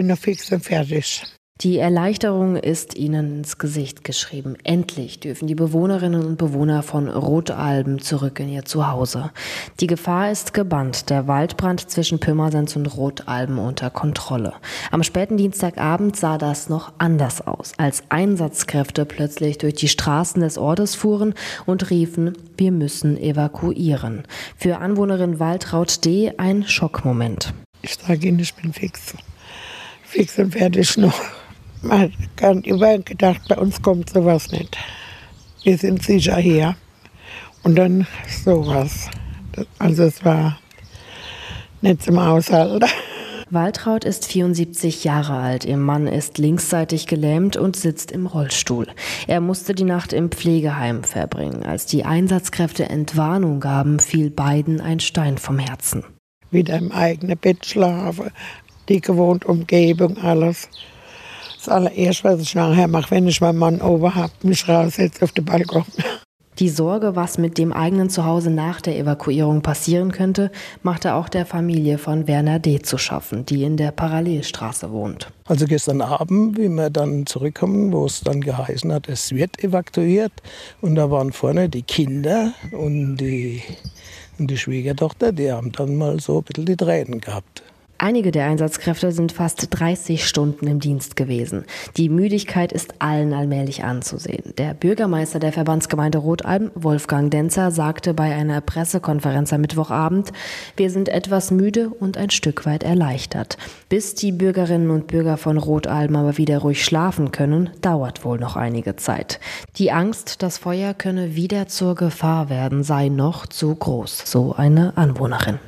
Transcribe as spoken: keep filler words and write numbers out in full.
bin noch fix und fertig. Die Erleichterung ist ihnen ins Gesicht geschrieben. Endlich dürfen die Bewohnerinnen und Bewohner von Rotalben zurück in ihr Zuhause. Die Gefahr ist gebannt. Der Waldbrand zwischen Pirmasens und Rotalben unter Kontrolle. Am späten Dienstagabend sah das noch anders aus, als Einsatzkräfte plötzlich durch die Straßen des Ortes fuhren und riefen, wir müssen evakuieren. Für Anwohnerin Waltraud D. ein Schockmoment. Ich sage Ihnen, ich bin fix. Fix und fertig noch. Man hat gar nicht immer gedacht, bei uns kommt sowas nicht. Wir sind sicher hier. Und dann sowas. Also es war nicht zum Aushalten. Waltraud ist vierundsiebzig Jahre alt. Ihr Mann ist linksseitig gelähmt und sitzt im Rollstuhl. Er musste die Nacht im Pflegeheim verbringen. Als die Einsatzkräfte Entwarnung gaben, fiel beiden ein Stein vom Herzen. Wieder im eigenen Bett schlafen, die gewohnte Umgebung, alles. Das allererste, was ich nachher mache, wenn ich meinen Mann oben habe, mich raussetze auf den Balkon. Die Sorge, was mit dem eigenen Zuhause nach der Evakuierung passieren könnte, machte auch der Familie von Werner D. zu schaffen, die in der Parallelstraße wohnt. Also gestern Abend, wie wir dann zurückkommen, wo es dann geheißen hat, es wird evakuiert. Und da waren vorne die Kinder und die, und die Schwiegertochter, die haben dann mal so ein bisschen die Tränen gehabt. Einige der Einsatzkräfte sind fast dreißig Stunden im Dienst gewesen. Die Müdigkeit ist allen allmählich anzusehen. Der Bürgermeister der Verbandsgemeinde Rotalben, Wolfgang Denzer, sagte bei einer Pressekonferenz am Mittwochabend, wir sind etwas müde und ein Stück weit erleichtert. Bis die Bürgerinnen und Bürger von Rotalben aber wieder ruhig schlafen können, dauert wohl noch einige Zeit. Die Angst, das Feuer könne wieder zur Gefahr werden, sei noch zu groß, so eine Anwohnerin.